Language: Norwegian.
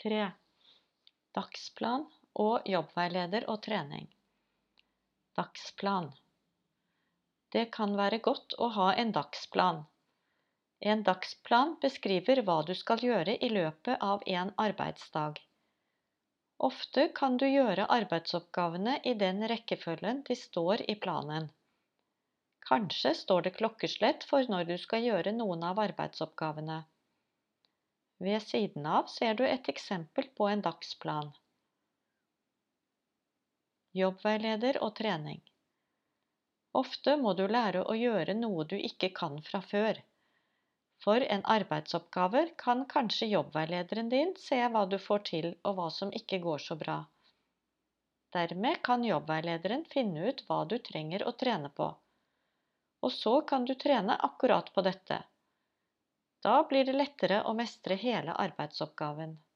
3. Dagsplan og jobbveileder og trening. Dagsplan. Det kan være godt å ha en dagsplan. En dagsplan beskriver hva du skal gjøre i løpet av en arbeidsdag. Ofte kan du gjøre arbeidsoppgavene i den rekkefølgen de står i planen. Kanskje står det klokkeslett for når du skal gjøre noen av arbeidsoppgavene. Ved siden av ser du et eksempel på en dagsplan. Jobbveileder og trening. Ofte må du lære å gjøre noe du ikke kan fra før. For en arbeidsoppgave kan kanskje jobbveilederen din se hva du får til og hva som ikke går så bra. Dermed kan jobbveilederen finne ut hva du trenger å trene på. Og så kan du trene akkurat på dette. Da blir det lettere å mestre hele arbeidsoppgaven.